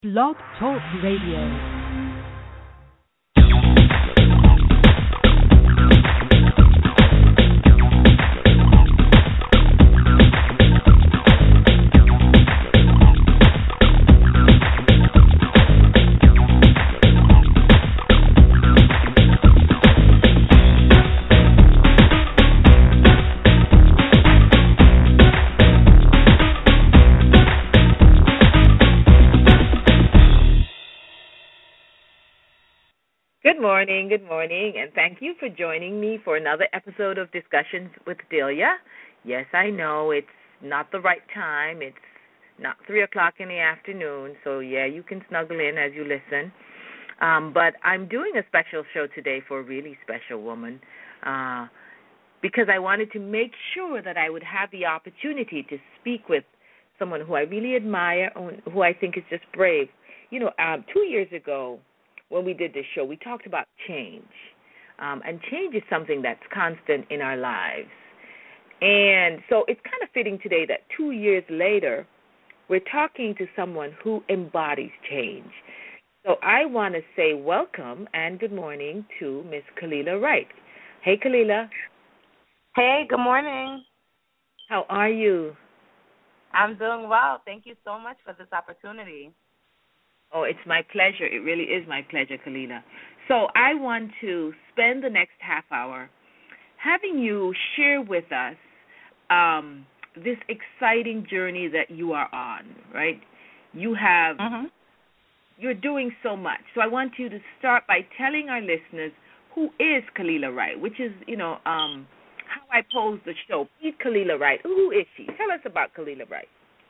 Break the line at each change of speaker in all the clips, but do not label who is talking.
Blog Talk Radio.
Good morning, and thank you for joining me for another episode of Discussions with Delia. Yes, I know it's not the right time. It's not 3 o'clock in the afternoon, so yeah, you can snuggle in as you listen. But I'm doing a special show today for a really special woman because I wanted to make sure that I would have the opportunity to speak with someone who I really admire, who I think is just brave. 2 years ago, when we did this show, we talked about change. And change is something that's constant in our lives. And so it's kind of fitting today that 2 years later, we're talking to someone who embodies change. So I want to say welcome and good morning to Miss Kalila Wright. Hey, Kalila.
Hey, good morning.
How are you?
I'm doing well. Thank you so much for this opportunity.
Oh, it's my pleasure. It really is my pleasure, Kalila. So I want to spend the next half hour having you share with us this exciting journey that you are on, right? You're doing so much. So I want you to start by telling our listeners who is Kalila Wright, which is, how I posed the show. Meet Kalila Wright. Who is she? Tell us about Kalila Wright.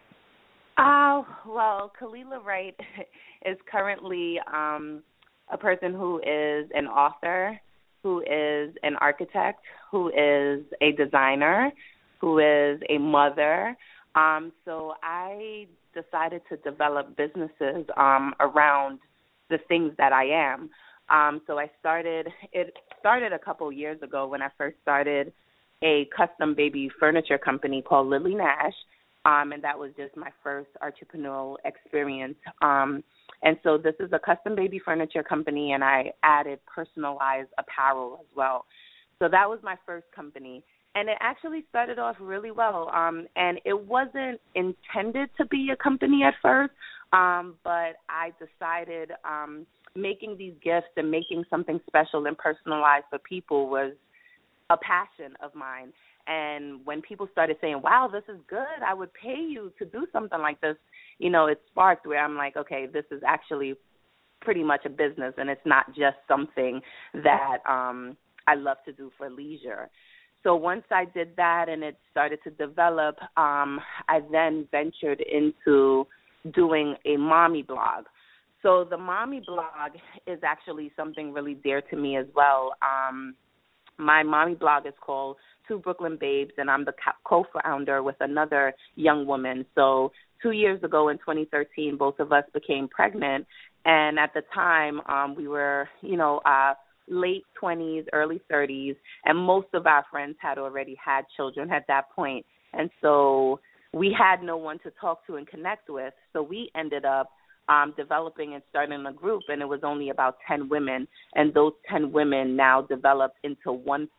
Well, Kalila Wright is currently a person who is an author, who is an architect, who is a designer, who is a mother. So I decided to develop businesses around the things that I am. So it started a couple years ago when I first started a custom baby furniture company called Lily Nash. And that was just my first entrepreneurial experience. And so this is a custom baby furniture company, and I added personalized apparel as well. So that was my first company. And it actually started off really well. And it wasn't intended to be a company at first, but I decided making these gifts and making something special and personalized for people was a passion of mine. And when people started saying, wow, this is good, I would pay you to do something like this, it sparked where I'm like, okay, this is actually pretty much a business, and it's not just something that I love to do for leisure. So once I did that and it started to develop, I then ventured into doing a mommy blog. So the mommy blog is actually something really dear to me as well. My mommy blog is called Two Brooklyn Babes, and I'm the co-founder with another young woman. So 2 years ago in 2013, both of us became pregnant, and at the time we were, late 20s, early 30s, and most of our friends had already had children at that point. And so we had no one to talk to and connect with, so we ended up developing and starting a group, and it was only about 10 women, and those 10 women now developed into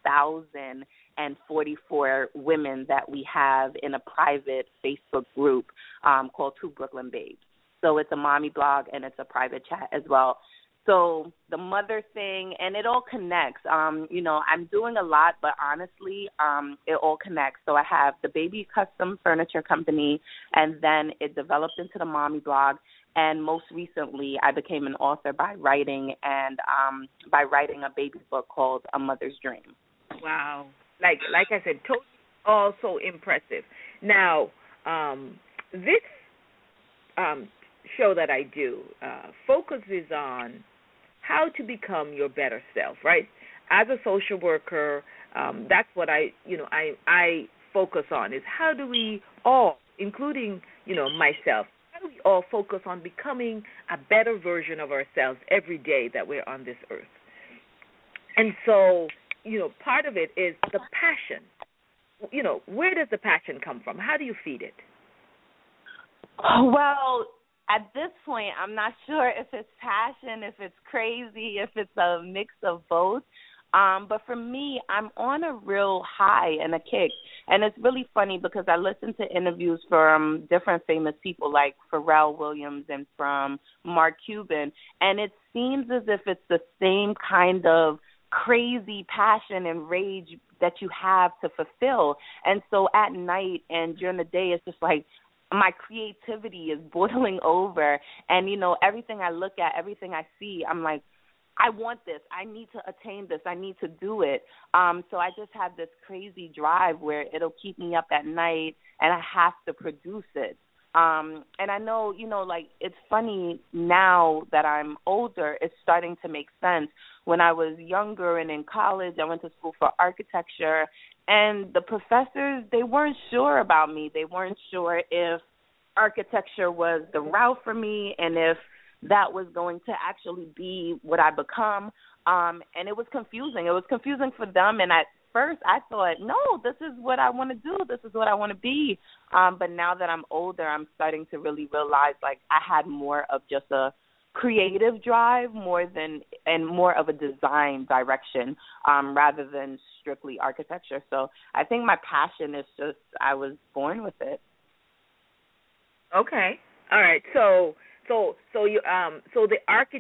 1,044 women that we have in a private Facebook group called Two Brooklyn Babes. So it's a mommy blog, and it's a private chat as well. So the mother thing, and it all connects. I'm doing a lot, but honestly, it all connects. So I have the baby custom furniture company, and then it developed into the mommy blog. And most recently, I became an author by writing a baby book called A Mother's Dream.
Wow. Like I said, totally also impressive. Now, this show that I do focuses on how to become your better self, right? As a social worker, that's what I focus on is how do we all, including, myself, how do we all focus on becoming a better version of ourselves every day that we're on this earth? And so, part of it is the passion. Where does the passion come from? How do you feed it?
Well, at this point, I'm not sure if it's passion, if it's crazy, if it's a mix of both. But for me, I'm on a real high and a kick. And it's really funny because I listen to interviews from different famous people like Pharrell Williams and from Mark Cuban, and it seems as if it's the same kind of crazy passion and rage that you have to fulfill. And so at night and during the day, it's just like my creativity is boiling over. And, you know, everything I look at, everything I see, I'm like, I want this. I need to attain this. I need to do it. So I just have this crazy drive where it'll keep me up at night and I have to produce it. And I know, you know, like it's funny now that I'm older, it's starting to make sense. When I was younger and in college, I went to school for architecture, and the professors, they weren't sure about me. They weren't sure if architecture was the route for me and if that was going to actually be what I become. And it was confusing. It was confusing for them. And at first I thought, no, this is what I want to do. This is what I want to be. But now that I'm older, I'm starting to really realize, like, I had more of just a creative drive and more of a design direction rather than strictly architecture. So I think my passion is just I was born with it.
Okay. All right. So you the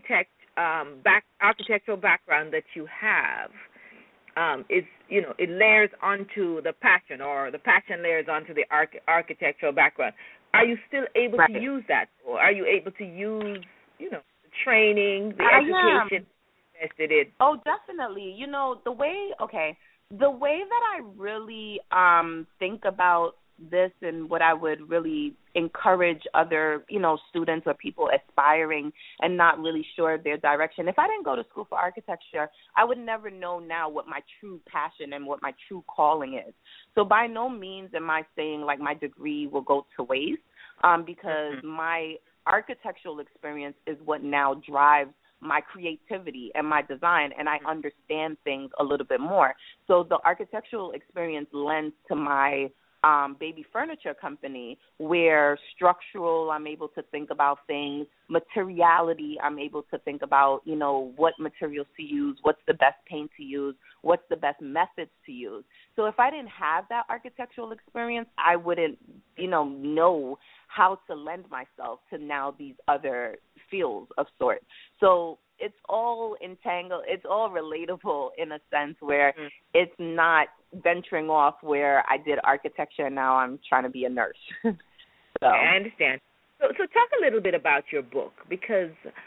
architectural background that you have is, you know, it layers onto the passion, or the passion layers onto the architectural background. Are you still able to use that, or are you able to use, you know, the training, the education invested in?
Oh, definitely. You know, the way that I really think about this and what I would really encourage other, you know, students or people aspiring and not really sure of their direction. If I didn't go to school for architecture, I would never know now what my true passion and what my true calling is. So by no means am I saying like my degree will go to waste because my architectural experience is what now drives my creativity and my design, and I understand things a little bit more. So the architectural experience lends to my baby furniture company, where structural, I'm able to think about things, materiality, I'm able to think about, you know, what materials to use, what's the best paint to use, what's the best methods to use. So if I didn't have that architectural experience, I wouldn't, you know how to lend myself to now these other fields of sorts. So it's all entangled, it's all relatable in a sense where it's not venturing off where I did architecture and now I'm trying to be a nurse. So.
I understand. So talk a little bit about your book, because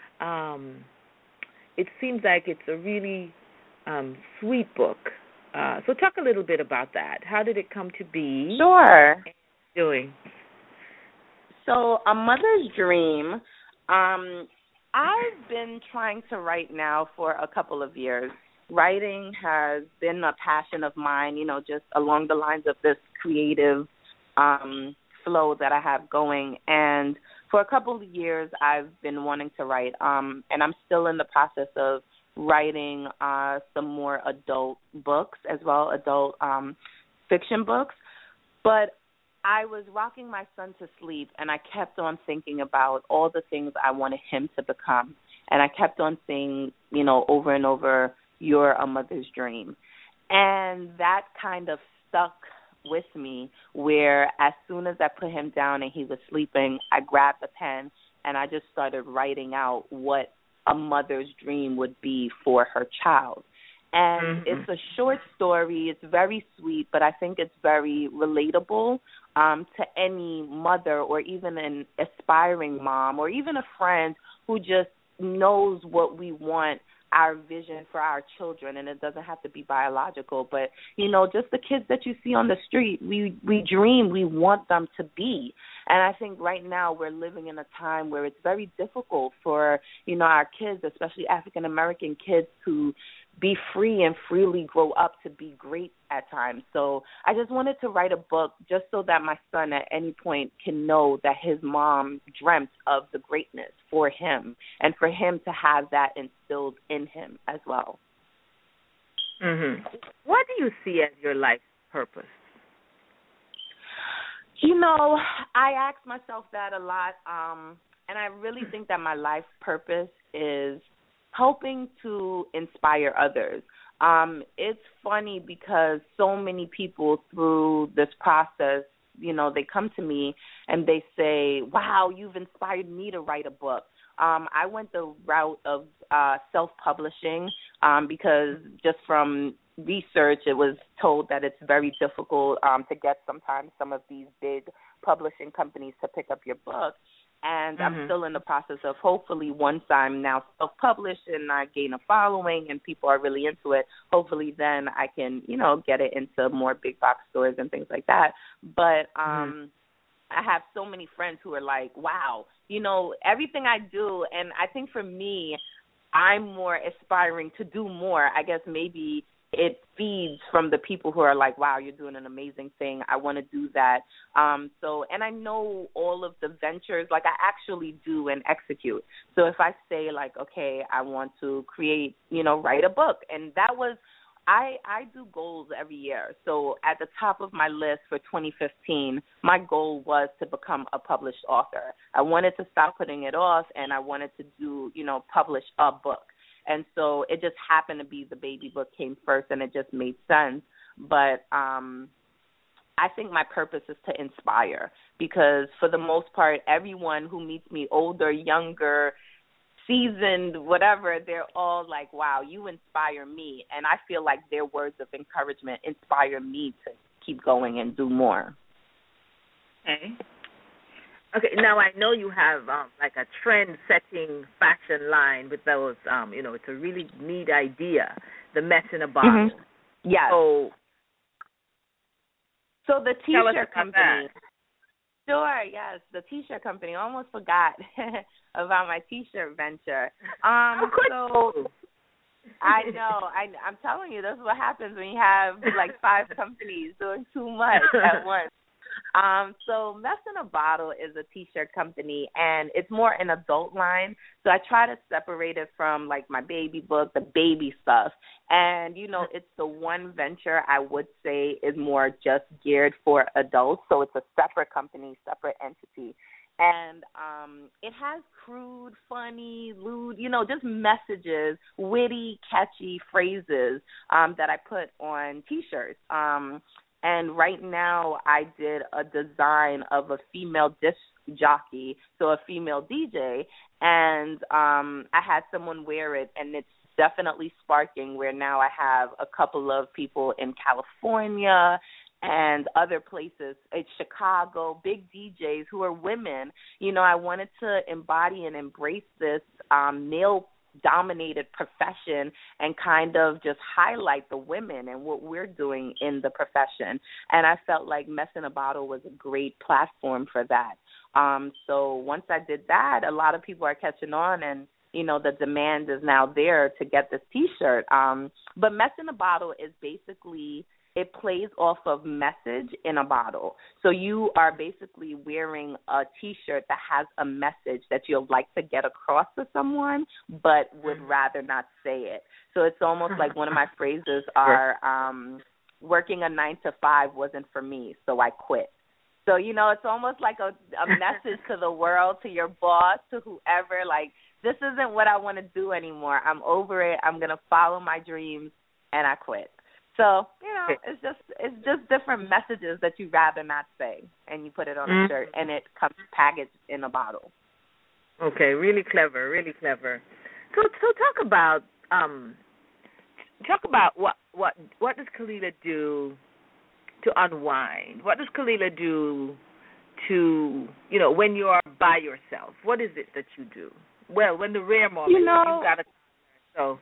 it seems like it's a really sweet book. So talk a little bit about that. How did it come to be?
Sure.
Doing.
So A Mother's Dream, I've been trying to write now for a couple of years. Writing has been a passion of mine, you know, just along the lines of this creative flow that I have going. And for a couple of years, I've been wanting to write, and I'm still in the process of writing some more adult books as well, adult fiction books. But I was rocking my son to sleep, and I kept on thinking about all the things I wanted him to become. And I kept on saying, you know, over and over, "You're a mother's dream." And that kind of stuck with me, where as soon as I put him down and he was sleeping, I grabbed a pen and I just started writing out what a mother's dream would be for her child. And it's a short story. It's very sweet, but I think it's very relatable to any mother or even an aspiring mom or even a friend who just knows what we want, our vision for our children. And it doesn't have to be biological, but, you know, just the kids that you see on the street, we dream, we want them to be. And I think right now we're living in a time where it's very difficult for, you know, our kids, especially African-American kids, to be free and freely grow up to be great at times. So I just wanted to write a book just so that my son at any point can know that his mom dreamt of the greatness for him and for him to have that instilled in him as well.
What do you see as your life purpose?
You know, I ask myself that a lot. And I really think that my life purpose is helping to inspire others. It's funny because so many people through this process, they come to me and they say, wow, you've inspired me to write a book. I went the route of self-publishing because just from research, it was told that it's very difficult to get sometimes some of these big publishing companies to pick up your book. And I'm still in the process of hopefully once I'm now self-published and I gain a following and people are really into it, hopefully then I can, get it into more big box stores and things like that. But I have so many friends who are like, wow, everything I do. And I think for me, I'm more aspiring to do more. I guess maybe it feeds from the people who are like, wow, you're doing an amazing thing. I want to do that. And I know all of the ventures, like I actually do and execute. So if I say like, okay, I want to create, write a book. And that was, I do goals every year. So at the top of my list for 2015, my goal was to become a published author. I wanted to stop putting it off and I wanted to do, publish a book. And so it just happened to be the baby book came first, and it just made sense. But I think my purpose is to inspire because for the most part, everyone who meets me, older, younger, seasoned, whatever, they're all like, wow, you inspire me. And I feel like their words of encouragement inspire me to keep going and do more.
Okay, now I know you have like a trend-setting fashion line with those, it's a really neat idea, the mess in a bottle.
Yes. So the T-shirt company. Sure, yes, the T-shirt company. I almost forgot about my T-shirt venture. So I know. I'm telling you, that's what happens when you have like 5 companies doing too much at once. So Mess in a Bottle is a T-shirt company, and it's more an adult line. So I try to separate it from, like, my baby book, the baby stuff. And, it's the one venture I would say is more just geared for adults. So it's a separate company, separate entity. And it has crude, funny, lewd, just messages, witty, catchy phrases that I put on T-shirts. And right now I did a design of a female disc jockey, so a female DJ, and I had someone wear it, and it's definitely sparking where now I have a couple of people in California and other places, it's Chicago, big DJs who are women. I wanted to embody and embrace this male-dominated profession and kind of just highlight the women and what we're doing in the profession. And I felt like Mess in a Bottle was a great platform for that. So once I did that, a lot of people are catching on, and the demand is now there to get this T-shirt. But Mess in a Bottle is basically, it plays off of message in a bottle. So you are basically wearing a T-shirt that has a message that you'd like to get across to someone, but would rather not say it. So it's almost like one of my phrases are, working a 9-to-5 wasn't for me, so I quit. So, it's almost like a message to the world, to your boss, to whoever, like, this isn't what I want to do anymore. I'm over it. I'm going to follow my dreams, and I quit. So, it's just different messages that you'd rather not say, and you put it on a shirt, and it comes packaged in a bottle.
Okay, really clever, really clever. So talk about what does Khalilah do to unwind? What does Khalilah do to, when you are by yourself? What is it that you do? Well, when the rare moment, you've got to. So.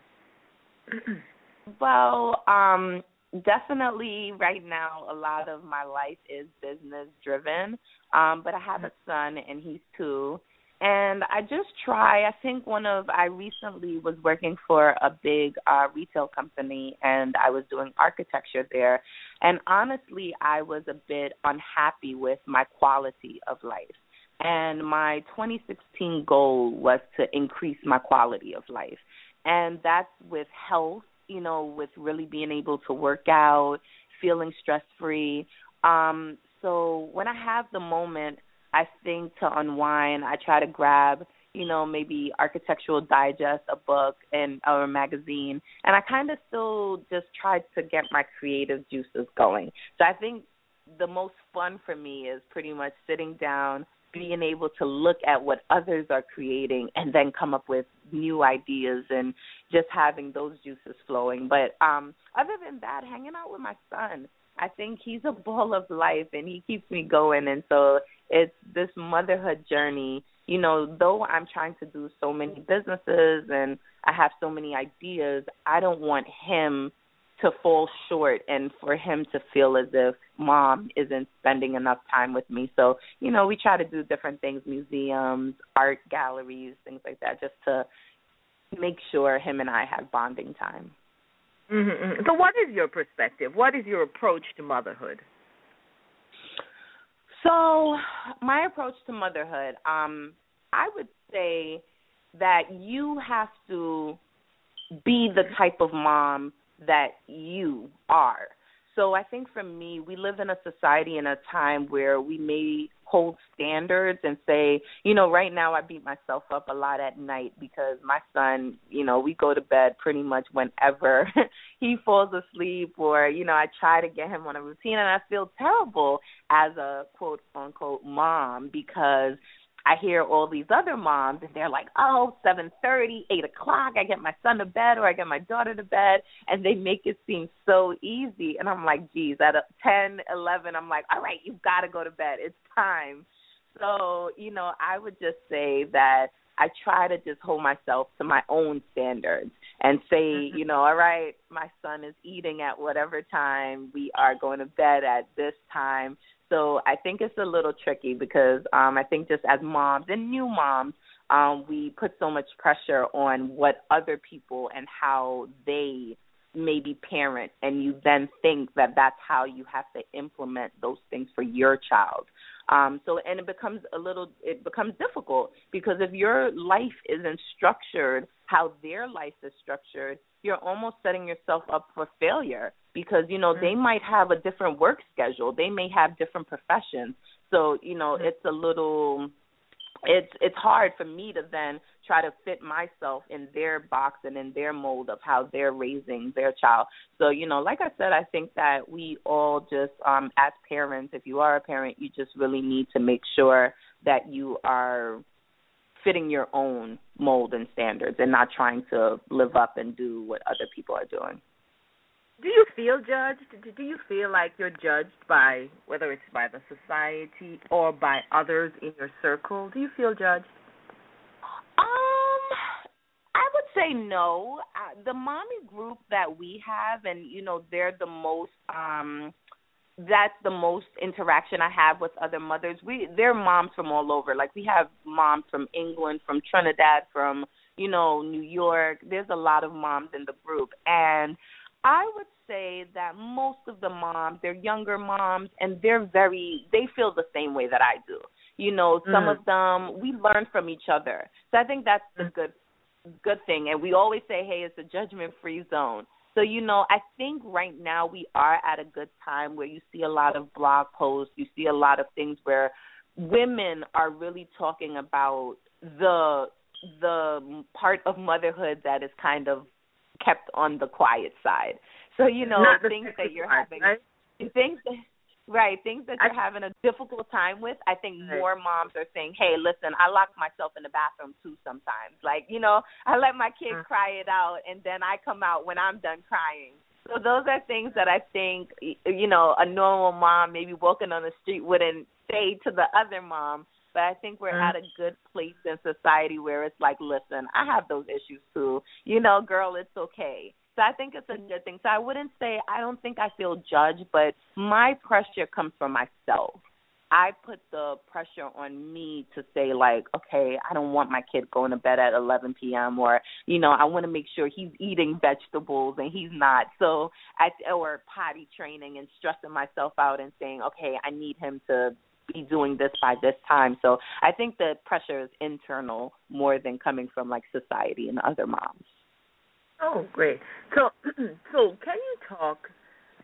Well, definitely right now a lot of my life is business driven, but I have a son and he's 2, and I just try, I recently was working for a big retail company, and I was doing architecture there, and honestly I was a bit unhappy with my quality of life. And my 2016 goal was to increase my quality of life, and that's with health, with really being able to work out, feeling stress-free. So when I have the moment, I think to unwind, I try to grab, maybe Architectural Digest, a book, or a magazine, and I kind of still just try to get my creative juices going. So I think the most fun for me is pretty much sitting down, being able to look at what others are creating and then come up with new ideas and just having those juices flowing. But other than that, hanging out with my son, I think he's a ball of life and he keeps me going. And so it's this motherhood journey, though I'm trying to do so many businesses and I have so many ideas, I don't want him to fall short and for him to feel as if mom isn't spending enough time with me. So, we try to do different things, museums, art galleries, things like that, just to make sure him and I have bonding time.
Mm-hmm. So what is your perspective? What is your approach to motherhood?
So my approach to motherhood, I would say that you have to be the type of mom that you are. So I think for me, we live in a society in a time where we may hold standards and say, right now I beat myself up a lot at night because my son, we go to bed pretty much whenever he falls asleep or, I try to get him on a routine and I feel terrible as a quote unquote mom because I hear all these other moms, and they're like, 7:30, 8 o'clock, I get my son to bed or I get my daughter to bed, and they make it seem so easy. And I'm like, geez, at 10, 11, I'm like, all right, you've got to go to bed. It's time. So, I would just say that I try to just hold myself to my own standards and say, all right, my son is eating at whatever time. We are going to bed at this time. So I think it's a little tricky because I think just as moms and new moms, we put so much pressure on what other people and how they maybe parent, and you then think that that's how you have to implement those things for your child. And it becomes difficult because if your life isn't structured how their life is structured, you're almost setting yourself up for failure because, they might have a different work schedule. They may have different professions. So, it's hard for me to then try to fit myself in their box and in their mold of how they're raising their child. So, like I said, I think that we all just, as parents, if you are a parent, you just really need to make sure that you are fitting your own mold and standards and not trying to live up and do what other people are doing.
Do you feel judged? Do you feel like you're judged by, whether it's by the society or by others in your circle? Do you feel judged?
I would say no. The mommy group that we have, and, they're the most, that's the most interaction I have with other mothers. They're moms from all over. Like, we have moms from England, from Trinidad, from, New York. There's a lot of moms in the group. And I would say that most of the moms, they're younger moms, and they feel the same way that I do. Some of them, we learn from each other. So I think that's the good thing. And we always say, hey, it's a judgment-free zone. So, I think right now we are at a good time where you see a lot of blog posts, you see a lot of things where women are really talking about the part of motherhood that is kind of kept on the quiet side. So, things that you're having, right? things that you're having a difficult time with, I think more moms are saying, hey, listen, I lock myself in the bathroom too sometimes. Like, I let my kids cry it out, and then I come out when I'm done crying. So those are things that I think, a normal mom maybe walking on the street wouldn't say to the other mom. But I think we're at a good place in society where it's like, listen, I have those issues too. Girl, it's okay. So I think it's a good thing. So I wouldn't say I don't think I feel judged, but my pressure comes from myself. I put the pressure on me to say, like, okay, I don't want my kid going to bed at 11 p.m. or, I want to make sure he's eating vegetables and he's not. So or potty training and stressing myself out and saying, okay, I need him to be doing this by this time. So I think the pressure is internal more than coming from, like, society and other moms.
Oh, great. So can you talk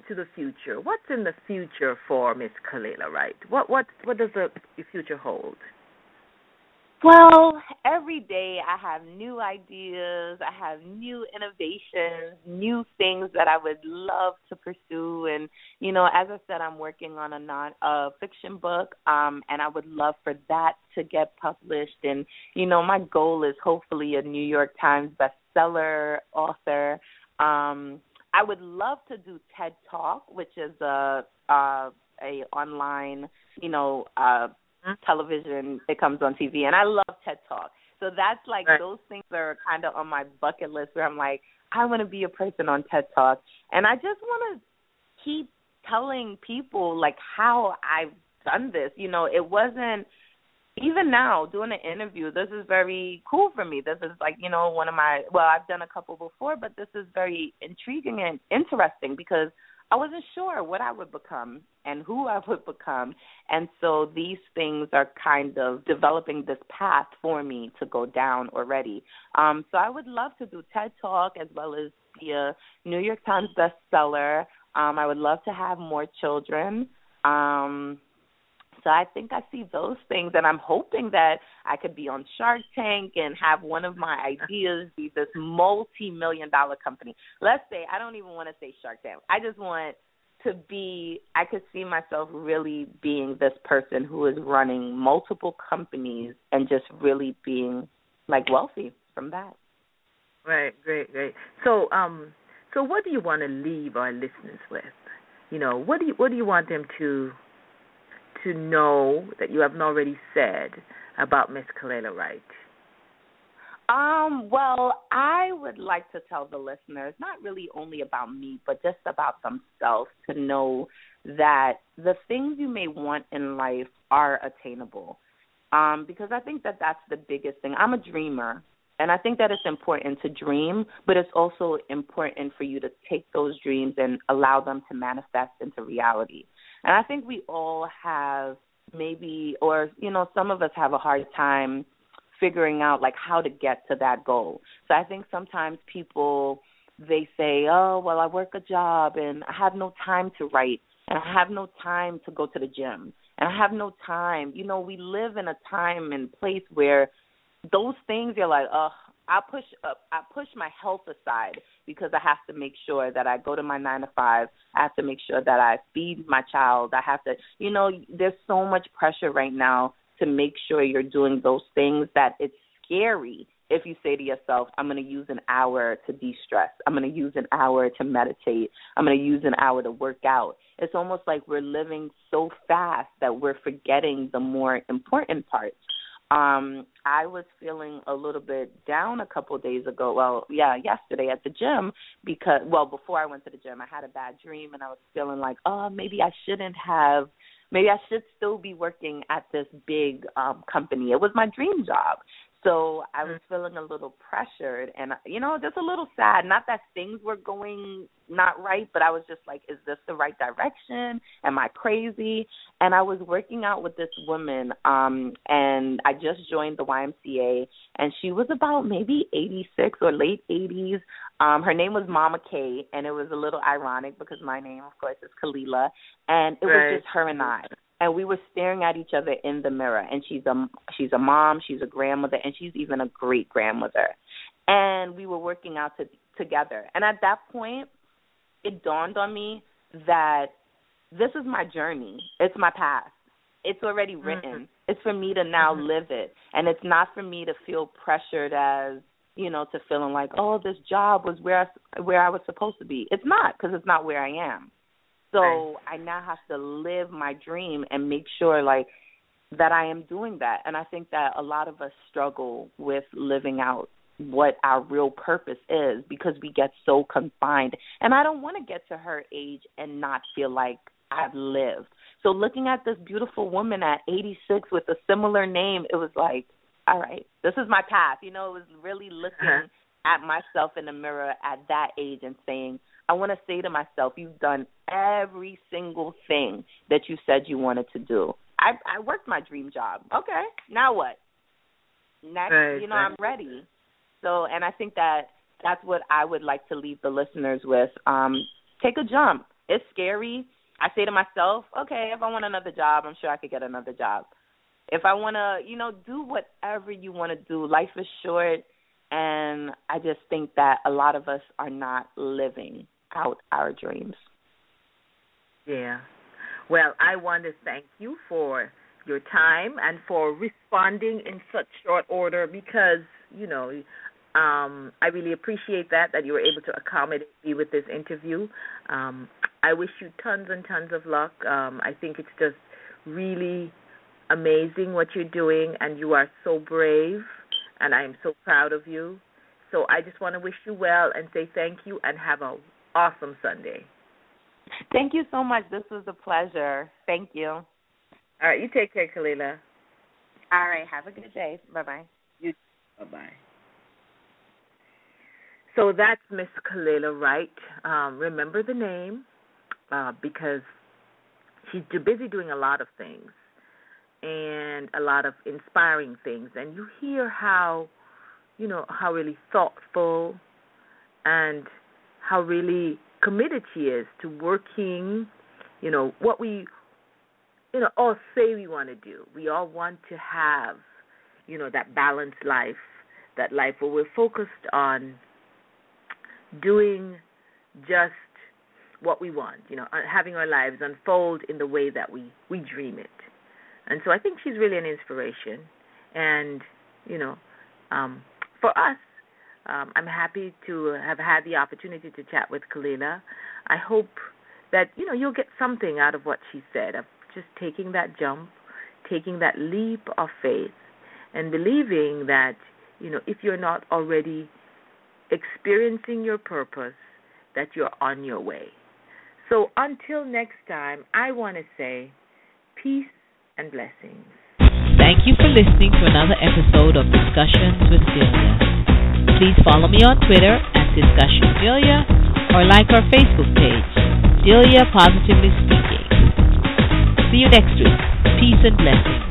to the future. What's in the future for Miss Khalela Wright? What does the future hold?
Well, every day I have new ideas, I have new innovations, new things that I would love to pursue. And, as I said, I'm working on a fiction book, and I would love for that to get published. And, my goal is hopefully a New York Times bestseller author. I would love to do TED Talk, which is a online, television. It comes on TV, and I love TED Talk. So that's like
right.
Those things are kind of on my bucket list where I'm like, I want to be a person on TED Talk, and I just want to keep telling people like how I've done this. It wasn't even now doing an interview. This is very cool for me. This is like one of my I've done a couple before, but this is very intriguing and interesting because I wasn't sure what I would become and who I would become. And so these things are kind of developing this path for me to go down already. So I would love to do TED Talk as well as be a New York Times bestseller. I would love to have more children. So I think I see those things, and I'm hoping that I could be on Shark Tank and have one of my ideas be this multi-million-dollar company. Let's say, I don't even want to say Shark Tank. I just want to be, I could see myself really being this person who is running multiple companies and just really being, like, wealthy from that.
Right, great. So what do you want to leave our listeners with? What do you want them to know that you haven't already said about Miss Khalela Wright?
Well, I would like to tell the listeners, not really only about me, but just about themselves, to know that the things you may want in life are attainable. Because I think that that's the biggest thing. I'm a dreamer, and I think that it's important to dream, but it's also important for you to take those dreams and allow them to manifest into reality. And I think we all have maybe, or, some of us have a hard time figuring out, like, how to get to that goal. So I think sometimes people, they say, oh, well, I work a job and I have no time to write and I have no time to go to the gym and I have no time. We live in a time and place where those things, you're like, oh, I push my health aside because I have to make sure that I go to my 9 to 5. I have to make sure that I feed my child. I have to, there's so much pressure right now to make sure you're doing those things that it's scary if you say to yourself, I'm going to use an hour to de-stress. I'm going to use an hour to meditate. I'm going to use an hour to work out. It's almost like we're living so fast that we're forgetting the more important parts. I was feeling a little bit down a couple of days ago. Yesterday at the gym because, before I went to the gym, I had a bad dream and I was feeling like, maybe I should still be working at this big company. It was my dream job. So I was feeling a little pressured and, just a little sad. Not that things were going not right, but I was just like, is this the right direction? Am I crazy? And I was working out with this woman, and I just joined the YMCA, and she was about maybe 86 or late 80s. Her name was Mama K, and it was a little ironic because my name, of course, is Khalela, and it was just her and I. And we were staring at each other in the mirror. And she's a mom, she's a grandmother, and she's even a great grandmother. And we were working out together. And at that point, it dawned on me that this is my journey. It's my past. It's already written. Mm-hmm. It's for me to now live it. And it's not for me to feel pressured as, to feeling like, oh, this job was where I was supposed to be. It's not, because it's not where I am. So I now have to live my dream and make sure, like, that I am doing that. And I think that a lot of us struggle with living out what our real purpose is because we get so confined. And I don't want to get to her age and not feel like I've lived. So looking at this beautiful woman at 86 with a similar name, it was like, all right, this is my path. It was really looking at myself in the mirror at that age and saying, I want to say to myself, you've done every single thing that you said you wanted to do. I worked my dream job. Okay, now what? Next, I'm ready. So, and I think that that's what I would like to leave the listeners with. Take a jump. it's scary. I say to myself, okay, if I want another job, I'm sure I could get another job. If I want to, do whatever you want to do, life is short, and I just think that a lot of us are not living out our dreams.
Yeah. Well, I want to thank you for your time and for responding in such short order because, I really appreciate that you were able to accommodate me with this interview. I wish you tons and tons of luck. I think it's just really amazing what you're doing, and you are so brave, and I am so proud of you. So I just want to wish you well and say thank you and have an awesome Sunday.
Thank you so much. This was a pleasure. Thank you.
All right, you take care, Kalila.
All right, have a good day. Bye-bye.
You too. Bye-bye. So that's Miss Kalila Wright. Remember the name because she's too busy doing a lot of things and a lot of inspiring things. And you hear how really thoughtful and how really committed she is to working, what we, all say we want to do. We all want to have, that balanced life, that life where we're focused on doing just what we want, having our lives unfold in the way that we dream it. And so I think she's really an inspiration. And, for us, I'm happy to have had the opportunity to chat with Kalila. I hope that, you'll get something out of what she said, of just taking that jump, taking that leap of faith, and believing that, if you're not already experiencing your purpose, that you're on your way. So until next time, I want to say peace and blessings.
Thank you for listening to another episode of Discussions with Delia. Please follow me on Twitter at DiscussionDelia or like our Facebook page, Delia Positively Speaking. See you next week. Peace and blessings.